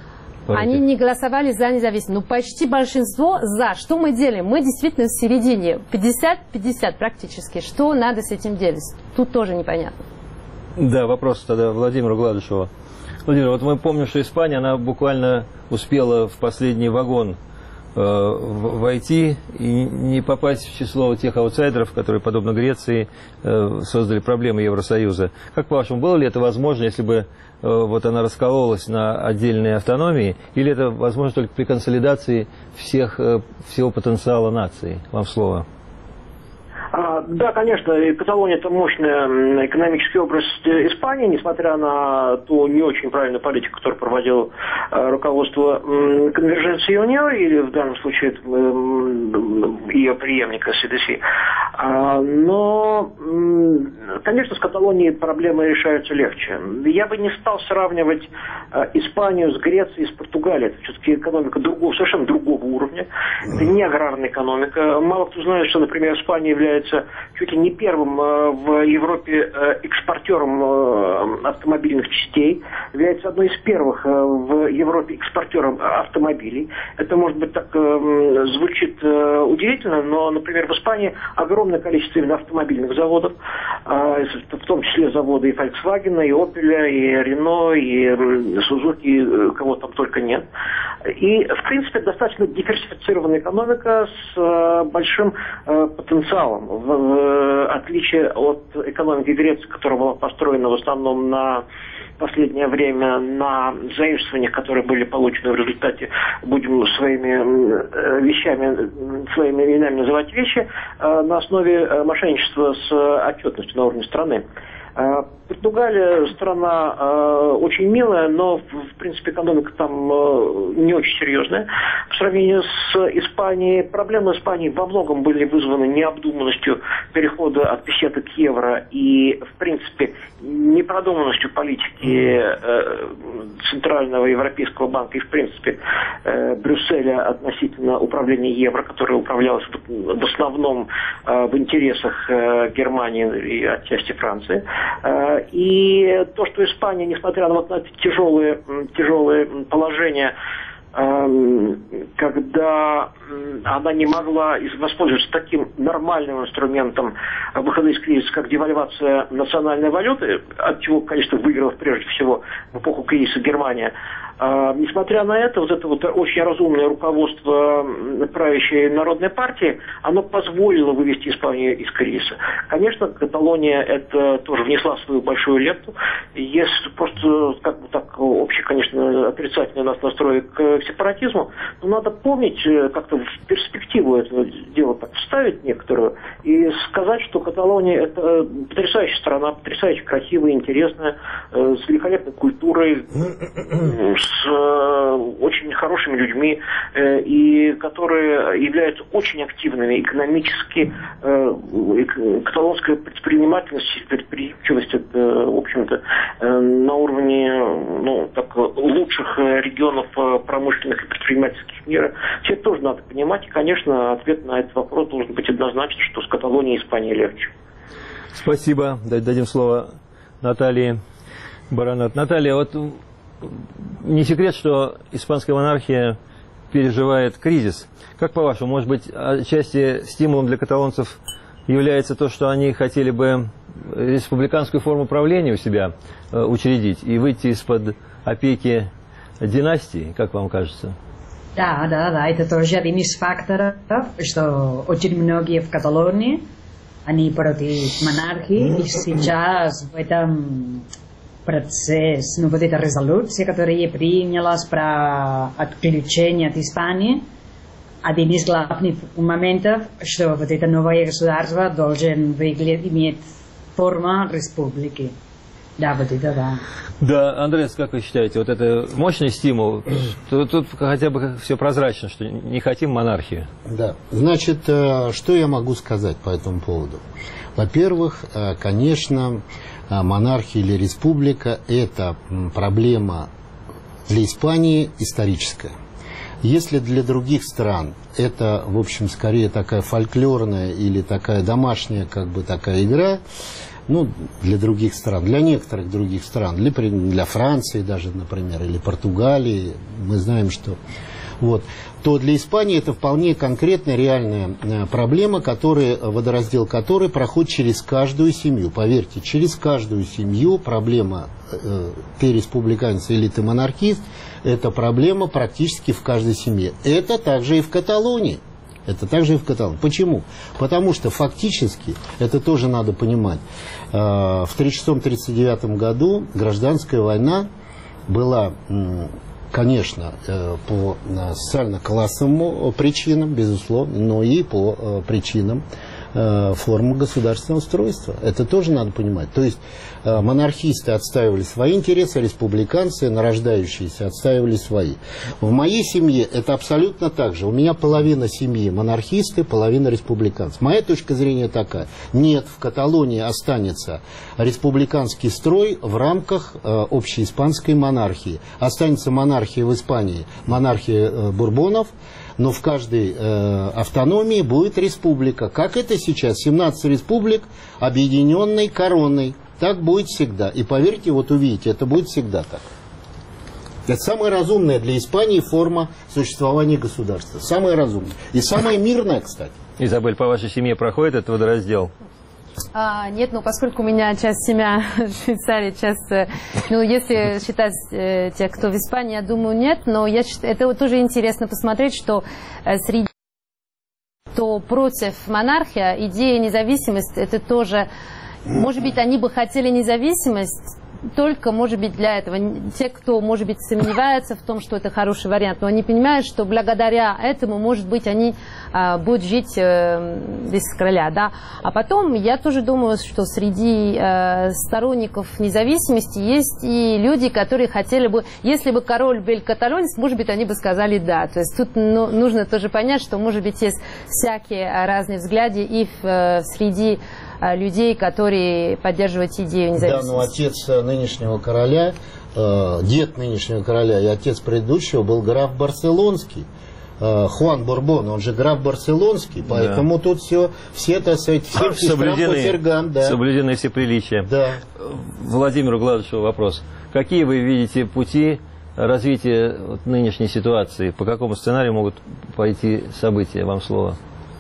они не голосовали за независимость, но почти большинство за. Что мы делаем? Мы действительно в середине, пятьдесят-пятьдесят практически. Что надо с этим делать? Тут тоже непонятно. Да, вопрос тогда Владимиру Гладышеву. Владимир, вот мы помним, что Испания, она буквально успела в последний вагон войти и не попасть в число тех аутсайдеров, которые, подобно Греции, создали проблемы Евросоюза. Как по-вашему, было ли это возможно, если бы вот она раскололась на отдельные автономии, или это возможно только при консолидации всех, всего потенциала нации? Вам слово. А, да, конечно, Каталония – это мощная экономический образ Испании, несмотря на ту не очень правильную политику, которую проводило а, руководство конверженции Юнио, или в данном случае м, ее преемника СДС. А, но, м, конечно, с Каталонией проблемы решаются легче. Я бы не стал сравнивать а, Испанию с Грецией, с Португалией. Это все-таки экономика другого, совершенно другого уровня. Это не аграрная экономика. Мало кто знает, что, например, Испания является чуть ли не первым в Европе экспортером автомобильных частей, является одной из первых в Европе экспортером автомобилей. Это, может быть, так звучит удивительно, но, например, в Испании огромное количество именно автомобильных заводов, в том числе заводы и Volkswagen, и Opel, и Renault, и Suzuki, кого там только нет. И, в принципе, достаточно диверсифицированная экономика с большим потенциалом. В отличие от экономики Греции, которая была построена в основном на последнее время на заимствованиях, которые были получены в результате, будем своими вещами, своими именами называть вещи, на основе мошенничества с отчетностью на уровне страны. Португалия страна э, очень милая, но, в, в принципе, экономика там э, не очень серьезная. По сравнению с Испанией, проблемы Испании во многом были вызваны необдуманностью перехода от песеты к евро и, в принципе, непродуманностью политики э, Центрального Европейского банка и, в принципе, э, Брюсселя относительно управления евро, которое управлялось в, в основном э, в интересах э, Германии и отчасти Франции. И то, что Испания, несмотря на вот это тяжелое, тяжелое положение, когда она не могла воспользоваться таким нормальным инструментом выхода из кризиса, как девальвация национальной валюты, от чего, конечно, выиграла прежде всего в эпоху кризиса Германия. А, несмотря на это, вот это вот очень разумное руководство правящей народной партии, оно позволило вывести Испанию из кризиса. Конечно, Каталония это тоже внесла свою большую лепту. Если просто как бы так общий, конечно, отрицательный у нас настрой к сепаратизму, но надо помнить, как-то в перспективу этого дела так вставить некоторую и сказать, что Каталония это потрясающая страна, потрясающе красивая, интересная, с великолепной культурой, с очень хорошими людьми, э, и которые являются очень активными экономически. Э, каталонская предпринимательность, предприимчивость, это, в общем-то, э, на уровне ну, так, лучших регионов промышленных и предпринимательских мира. Все это тоже надо понимать, и, конечно, ответ на этот вопрос должен быть однозначно, что с Каталонией и Испанией легче. Спасибо. Дадим слово Наталье Баранат. Наталья, вот не секрет, что испанская монархия переживает кризис. Как по-вашему, может быть, отчасти стимулом для каталонцев является то, что они хотели бы республиканскую форму правления у себя учредить и выйти из-под опеки династии, как вам кажется? Да, да, да, это тоже один из факторов, что очень многие в Каталонии, они против монархии, и сейчас в этом процесс, ну вот эта резолюция, которая принялась про отключение от Испании, один из главных моментов, что вот это новое государство должен выглядеть, иметь форму республики. Да, вот это да. Да, Андреас, как вы считаете, вот это мощный стимул? Тут, тут хотя бы все прозрачно, что не хотим монархию. Да, значит, что я могу сказать по этому поводу? Во-первых, конечно, монархия или республика – это проблема для Испании историческая. Если для других стран это, в общем, скорее такая фольклорная или такая домашняя, как бы такая игра, ну, для других стран, для некоторых других стран, для, для Франции даже, например, или Португалии, мы знаем, что вот, то для Испании это вполне конкретная, реальная проблема, которая, водораздел которой проходит через каждую семью. Поверьте, через каждую семью проблема э, ты республиканец или ты монархист, это проблема практически в каждой семье. Это также и в Каталонии. Это также и в Каталонии. Почему? Потому что фактически, это тоже надо понимать, э, в тысяча шестьсот тридцать девятом году гражданская война была, конечно, по социально-классовым причинам, безусловно, но и по причинам формы государственного устройства. Это тоже надо понимать. То есть монархисты отстаивали свои интересы, республиканцы, нарождающиеся, отстаивали свои. В моей семье это абсолютно так же. У меня половина семьи монархисты, половина республиканцы. Моя точка зрения такая. Нет, в Каталонии останется республиканский строй в рамках э, общеиспанской монархии. Останется монархия в Испании, монархия э, бурбонов, но в каждой э, автономии будет республика. Как это сейчас? семнадцать республик, объединенной короной. Так будет всегда. И поверьте, вот увидите, это будет всегда так. Это самая разумная для Испании форма существования государства. Самая разумная. И самая мирная, кстати. Изабель, по вашей семье проходит этот водораздел? А, нет, ну поскольку у меня часть семья в Швейцарии, часть, ну если считать э, тех, кто в Испании, я думаю, нет, но я, это вот тоже интересно посмотреть, что э, среди кто против монархии, идея независимости, это тоже, может быть, они бы хотели независимость, только, может быть, для этого. Те, кто, может быть, сомневаются в том, что это хороший вариант, но они понимают, что благодаря этому, может быть, они а, будут жить э, без короля, да. А потом, я тоже думаю, что среди э, сторонников независимости есть и люди, которые хотели бы, если бы король был каталонец, может быть, они бы сказали да. То есть тут ну, нужно тоже понять, что, может быть, есть всякие разные взгляды и в, э, среди людей, которые поддерживают идею независимости. Да, но отец нынешнего короля, э, дед нынешнего короля и отец предыдущего был граф Барселонский. Э, Хуан Бурбон, он же граф Барселонский, поэтому да. Тут все, все, так сказать, все соблюдены, да. соблюдены все приличия. Да. Владимиру Гладышеву вопрос. Какие вы видите пути развития вот, нынешней ситуации? По какому сценарию могут пойти события? Вам слово.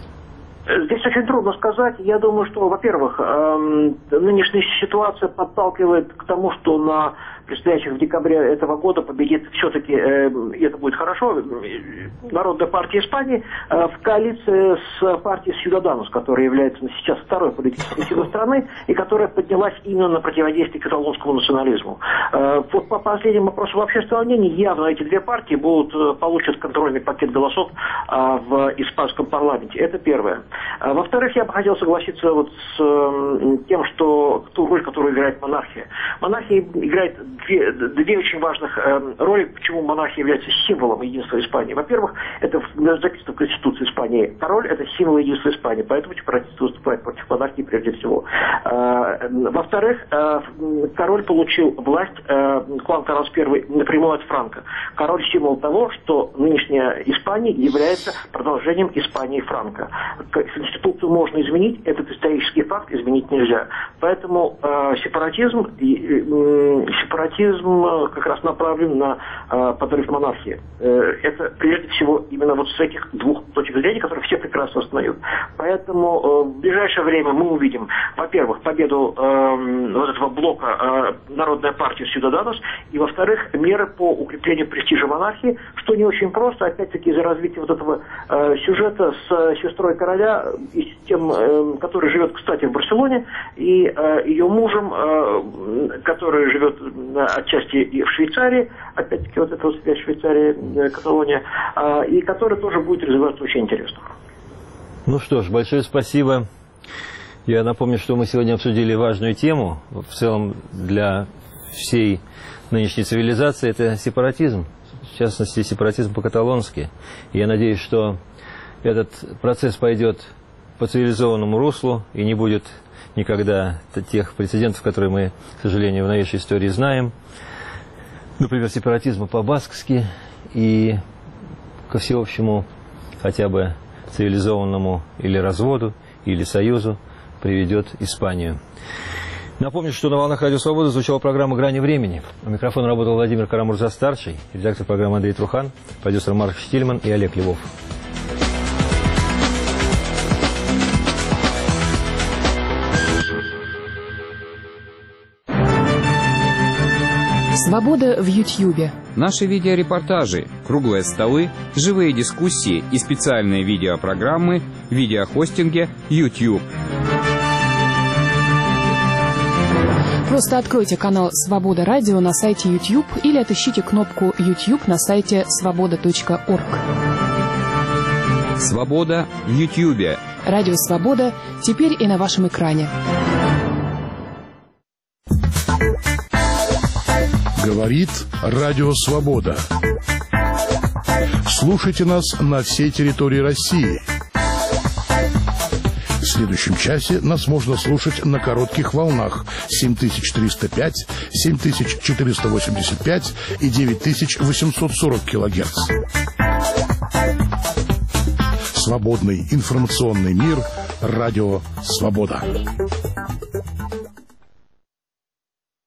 Здесь очень трудно сказать. Я думаю, что, во-первых, эм, нынешняя ситуация подталкивает к тому, что на предстоящих в декабре этого года победит все-таки, э, и это будет хорошо, Народная партия Испании э, в коалиции с партией Сьюдаданос, которая является сейчас второй политической силой страны и которая поднялась именно на противодействие каталонскому национализму. Э, вот по последним вопросам общественного мнения, явно эти две партии будут, э, получат контрольный пакет голосов э, в испанском парламенте. Это первое. Э, во-вторых, я бы хотел согласиться вот с э, тем, что ту роль, которую играет монархия. Монархия играет Две, две очень важных э, роли, почему монархия является символом единства Испании. Во-первых, это записано в Конституции Испании. Король – это символ единства Испании, поэтому сепаратисты выступают против монархии прежде всего. Э, во-вторых, э, король получил власть, э, Хуан Карлос Первый, напрямую от Франко. Король – символ того, что нынешняя Испания является продолжением Испании Франко. Конституцию можно изменить, этот исторический факт изменить нельзя. Поэтому э, сепаратизм и э, сепаратизм как раз направлен на э, подрыв монархии. Э, это прежде всего именно вот с этих двух точек зрения, которые все прекрасно осознают. Поэтому э, в ближайшее время мы увидим, во-первых, победу э, вот этого блока э, Народная партия Сьюдаданос, и, во-вторых, меры по укреплению престижа монархии, что не очень просто, опять-таки, из-за развития вот этого э, сюжета с э, сестрой короля, и с тем, э, который живет, кстати, в Барселоне, и э, ее мужем, э, который живет отчасти и в Швейцарии, опять-таки вот эта вот связь Швейцария, Каталония, и который тоже будет развиваться очень интересно. Ну что ж, большое спасибо. Я напомню, что мы сегодня обсудили важную тему, в целом для всей нынешней цивилизации, это сепаратизм, в частности сепаратизм по-каталонски. И я надеюсь, что этот процесс пойдет по цивилизованному руслу и не будет никогда тех прецедентов, которые мы, к сожалению, в новейшей истории знаем. Например, сепаратизма по-баскски и ко всеобщему хотя бы цивилизованному или разводу, или союзу приведет Испанию. Напомню, что на волнах Радио Свобода звучала программа «Грани времени». У микрофона работал Владимир Карамурза-старший, редактор программы Андрей Трухан, продюсер Марк Штильман и Олег Львов. Свобода в Ютьюбе. Наши видеорепортажи, круглые столы, живые дискуссии и специальные видеопрограммы в видеохостинге YouTube. Просто откройте канал «Свобода Радио» на сайте YouTube или отыщите кнопку YouTube на сайте свобода точка орг. Свобода в Ютьюбе. Радио «Свобода» теперь и на вашем экране. Говорит Радио Свобода. Слушайте нас на всей территории России. В следующем часе нас можно слушать на коротких волнах семь тысяч триста пять, семь тысяч четыреста восемьдесят пять и девять тысяч восемьсот сорок килогерц. Свободный информационный мир. Радио Свобода.